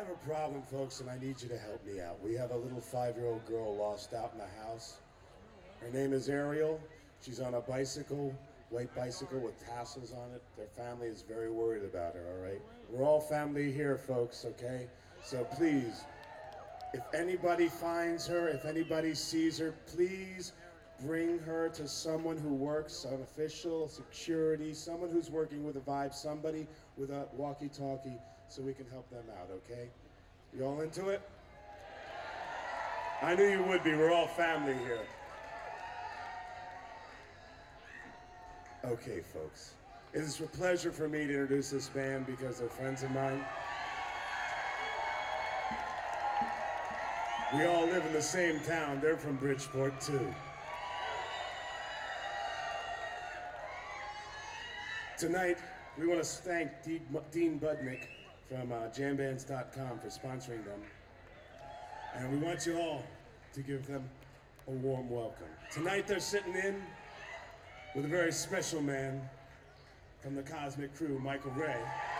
have a problem, folks, and I need you to help me out. We have a little 5-year-old girl lost out in the house. Her name is Ariel. She's on a bicycle, white bicycle with tassels on it. Their family is very worried about her, all right? We're all family here, folks, okay? So please, if anybody finds her, if anybody sees her, please bring her to someone who works, an official, security, someone who's working with a vibe, somebody with a walkie-talkie, so we can help them out, okay? You all into it? I knew you would be. We're all family here. Okay, folks. It is a pleasure for me to introduce this band because they're friends of mine. We all live in the same town. They're from Bridgeport, too. Tonight, we want to thank Dean Budnick from jambands.com for sponsoring them. And we want you all to give them a warm welcome. Tonight, they're sitting in with a very special man from the Cosmic Crew, Michael Ray.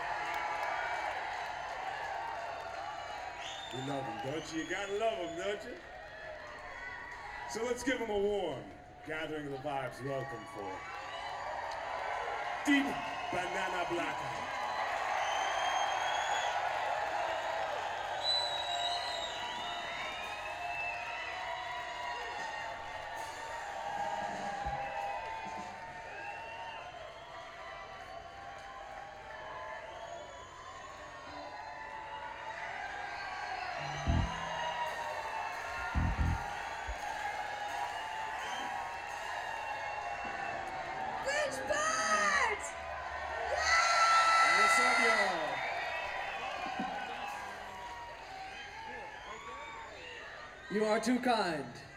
You love him, don't you? You gotta love him, don't you? So let's give him a warm Gathering of the Vibes welcome for Deep Banana Blackout. What's up, y'all? You are too kind.